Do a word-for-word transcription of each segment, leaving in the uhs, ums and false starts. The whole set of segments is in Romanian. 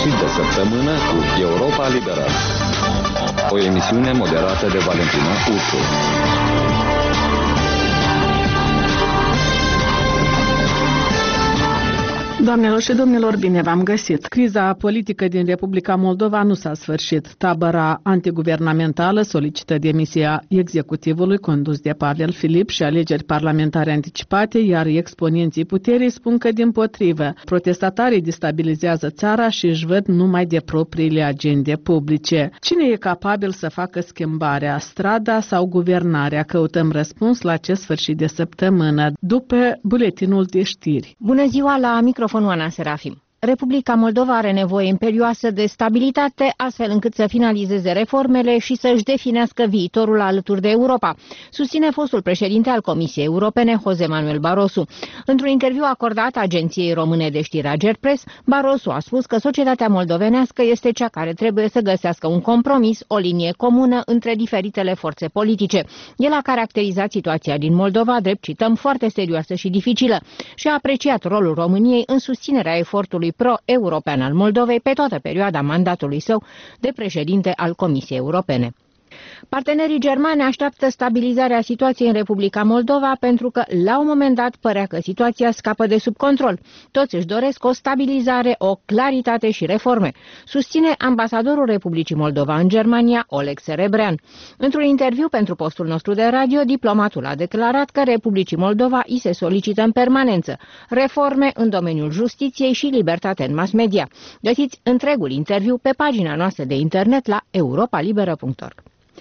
sfârșit de săptămână cu Europa Liberă. O emisiune moderată de Valentina Ursu. Doamnelor și domnilor, bine v-am găsit! Criza politică din Republica Moldova nu s-a sfârșit. Tabăra antiguvernamentală solicită demisia executivului condus de Pavel Filip și alegeri parlamentare anticipate, iar exponenții puterii spun că dimpotrivă. Protestatarii destabilizează țara și își văd numai de propriile agende publice. Cine e capabil să facă schimbarea, strada sau guvernarea? Căutăm răspuns la acest sfârșit de săptămână, după buletinul de știri. Bună ziua, la microfon Oana Serafim. Republica Moldova are nevoie imperioasă de stabilitate, astfel încât să finalizeze reformele și să-și definească viitorul alături de Europa, susține fostul președinte al Comisiei Europene, José Manuel Barroso. Într-un interviu acordat agenției române de știri Agerpres, Barroso a spus că societatea moldovenească este cea care trebuie să găsească un compromis, o linie comună între diferitele forțe politice. El a caracterizat situația din Moldova, drept cităm, foarte serioasă și dificilă și a apreciat rolul României în susținerea efortului pro-european al Moldovei pe toată perioada mandatului său de președinte al Comisiei Europene. Partenerii germani așteaptă stabilizarea situației în Republica Moldova pentru că, la un moment dat, părea că situația scapă de sub control. Toți își doresc o stabilizare, o claritate și reforme, susține ambasadorul Republicii Moldova în Germania, Oleg Serebrean. Într-un interviu pentru postul nostru de radio, diplomatul a declarat că Republicii Moldova îi se solicită în permanență reforme în domeniul justiției și libertate în mass media. Găsiți întregul interviu pe pagina noastră de internet la europa liberă punct org.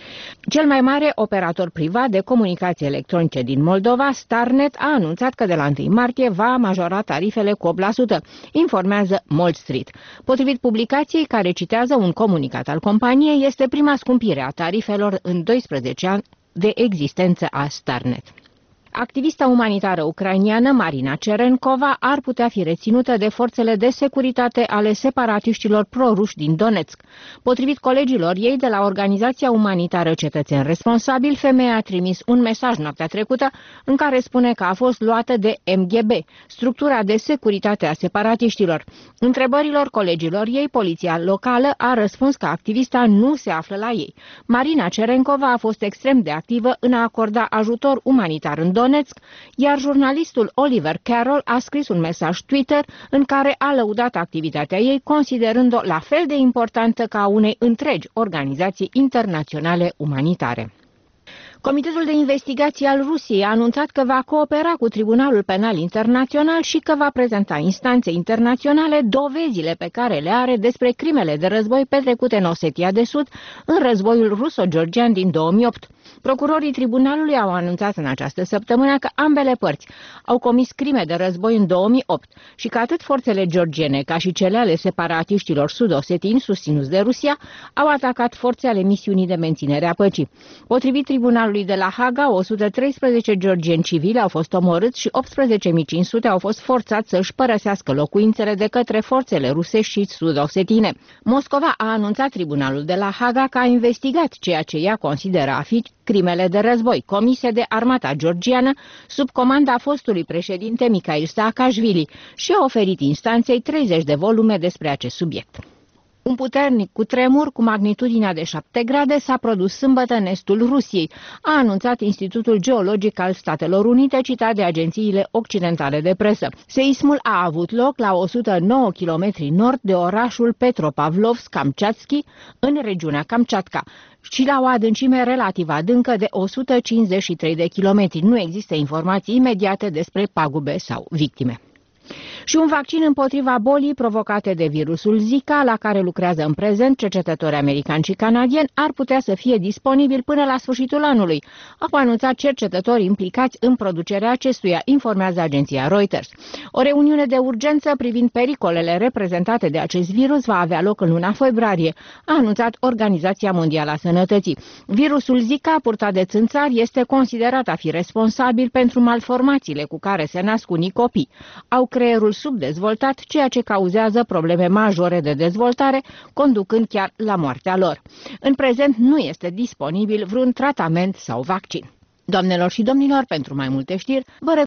Cel mai mare operator privat de comunicații electronice din Moldova, Starnet, a anunțat că de la întâi martie va majora tarifele cu opt la sută, informează Mall Street. Potrivit publicației care citează un comunicat al companiei, este prima scumpire a tarifelor în doisprezece ani de existență a Starnet. Activista umanitară ucrainiană Marina Cerenkova ar putea fi reținută de forțele de securitate ale separatiștilor proruși din Donetsk. Potrivit colegilor ei de la organizația umanitară Cetățeni Responsabili, femeia a trimis un mesaj noaptea trecută în care spune că a fost luată de M G B, structura de securitate a separatiștilor. Întrebărilor colegilor ei, poliția locală a răspuns că activista nu se află la ei. Marina Cerenkova a fost extrem de activă în a acorda ajutor umanitar în Donetsk, Donetsk, iar jurnalistul Oliver Carroll a scris un mesaj Twitter în care a lăudat activitatea ei, considerând-o la fel de importantă ca a unei întregi organizații internaționale umanitare. Comitetul de investigație al Rusiei a anunțat că va coopera cu Tribunalul Penal Internațional și că va prezenta instanței internaționale dovezile pe care le are despre crimele de război petrecute în Osetia de Sud în războiul ruso-georgian din două mii opt. Procurorii tribunalului au anunțat în această săptămână că ambele părți au comis crime de război în două mii opt și că atât forțele georgiene ca și cele ale separatiștilor sud-osetini susținuți de Rusia au atacat forțe ale misiunii de menținere a păcii. Potrivit tribunalului de la Haga, o sută treisprezece georgieni civili au fost omorâți și optsprezece mii cinci sute au fost forțați să își părăsească locuințele de către forțele rusești și sud-osetine. Moscova a anunțat tribunalul de la Haga că a investigat ceea ce ea consideră a fi crimele de război comise de armata georgiană sub comanda fostului președinte Mikhail Saakashvili și a oferit instanței treizeci de volume despre acest subiect. Un puternic cutremur cu magnitudinea de șapte grade s-a produs sâmbătă în estul Rusiei, a anunțat Institutul Geologic al Statelor Unite, citat de agențiile occidentale de presă. Seismul a avut loc la o sută nouă kilometri nord de orașul Petropavlovsk-Kamchatski, în regiunea Kamchatka, și la o adâncime relativ adâncă de o sută cincizeci și trei de kilometri. Nu există informații imediate despre pagube sau victime. Și un vaccin împotriva bolii provocate de virusul Zika, la care lucrează în prezent cercetători americani și canadieni, ar putea să fie disponibil până la sfârșitul anului, au anunțat cercetătorii implicați în producerea acestuia, informează agenția Reuters. O reuniune de urgență privind pericolele reprezentate de acest virus va avea loc în luna februarie, a anunțat Organizația Mondială a Sănătății. Virusul Zika, purtat de țânțari, este considerat a fi responsabil pentru malformațiile cu care se nasc unii copii. Au creierul subdezvoltat, ceea ce cauzează probleme majore de dezvoltare, conducând chiar la moartea lor. În prezent nu este disponibil vreun tratament sau vaccin. Doamnelor și domnilor, pentru mai multe știri, vă